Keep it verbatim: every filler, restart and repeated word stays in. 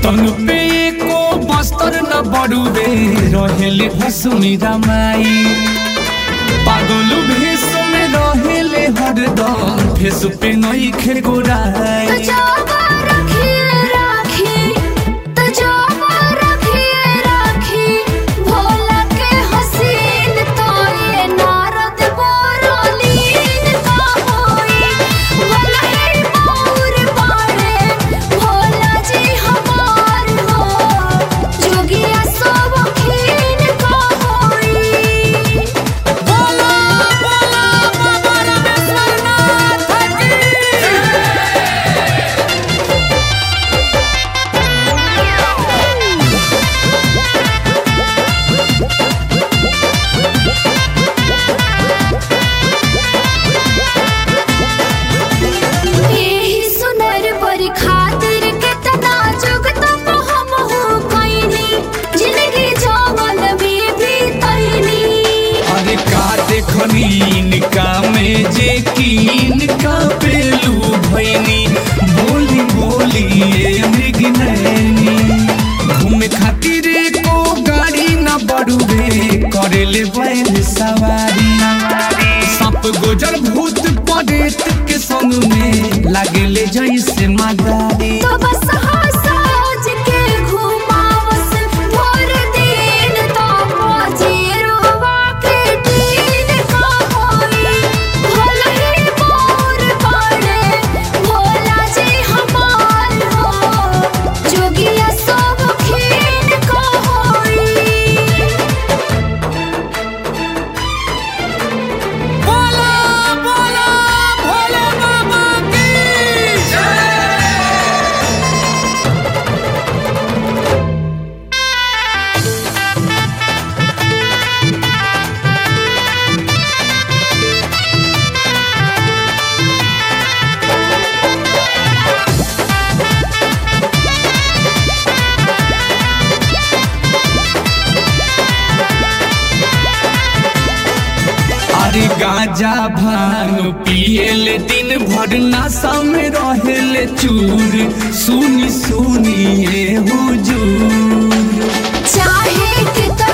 तन पे एको बस्तर न बड़ुबे रहेले भसुनी रमाई पागल भेष में रहेले हरदम फेस पे नई खे गोराई इनका में जे इनका पेलू भैनी बोली बोली ये मृग नैनी घूमे खातिर को गाड़ी न बढ़ुबे करेले बैल सवारी सांप गोजर भूत परेत के संग में लागेले जैसे मदारी तो बस गांजा भांग पिएले दिन भर नशा में रहेले चूर सुनी सुनी ये हुजूर चाहे कि